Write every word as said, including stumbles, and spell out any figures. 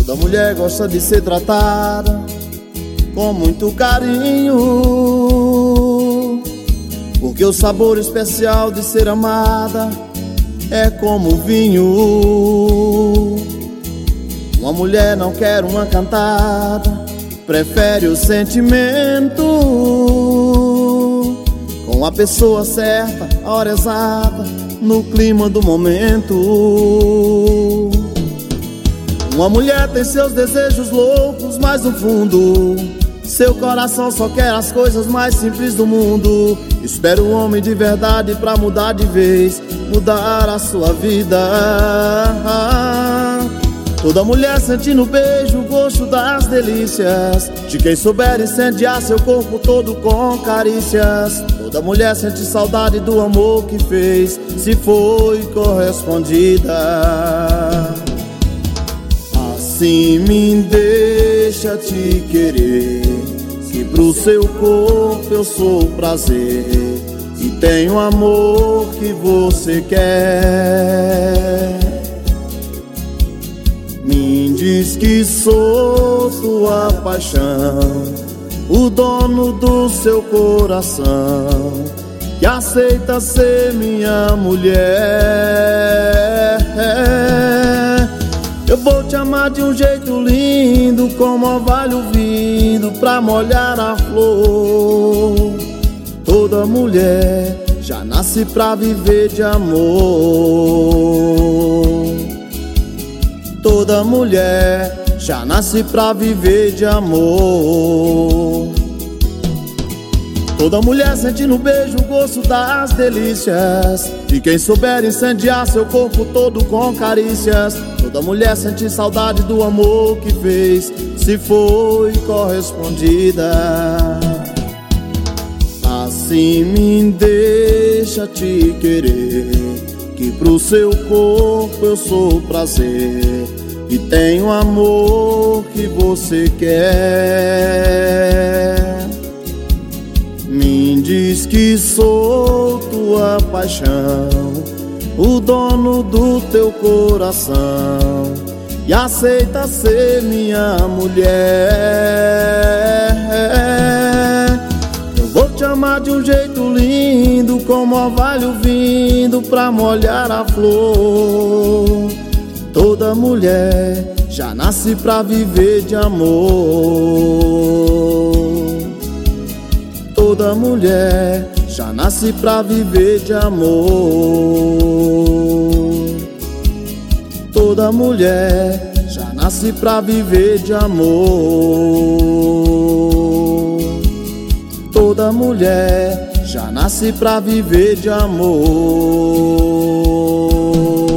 Toda mulher gosta de ser tratada com muito carinho, porque o sabor especial de ser amada é como vinho. Uma mulher não quer uma cantada, prefere o sentimento, com a pessoa certa, a hora exata, no clima do momento. Uma mulher tem seus desejos loucos, mas no fundo seu coração só quer as coisas mais simples do mundo. Espera um homem de verdade pra mudar de vez, mudar a sua vida. Toda mulher sente no beijo o gosto das delícias de quem souber incendiar seu corpo todo com carícias. Toda mulher sente saudade do amor que fez, se foi correspondida. Assim me deixa te querer, que pro seu corpo eu sou prazer e tenho amor que você quer. Me diz que sou tua paixão, o dono do seu coração, que aceita ser minha mulher. Eu vou te amar de um jeito lindo, como orvalho vindo pra molhar a flor. Toda mulher já nasce pra viver de amor. Toda mulher já nasce pra viver de amor. Toda mulher sente no beijo o gosto das delícias de quem souber incendiar seu corpo todo com carícias. Toda mulher sente saudade do amor que fez, se foi correspondida. Assim me deixa te querer, que pro seu corpo eu sou prazer e tenho amor que você quer. Me diz que sou tua paixão, o dono do teu coração, e aceita ser minha mulher. Eu vou te amar de um jeito lindo, como orvalho vindo pra molhar a flor. Toda mulher já nasce pra viver de amor. Toda mulher já nasce pra viver de amor. Toda mulher já nasce pra viver de amor. Toda mulher já nasce pra viver de amor.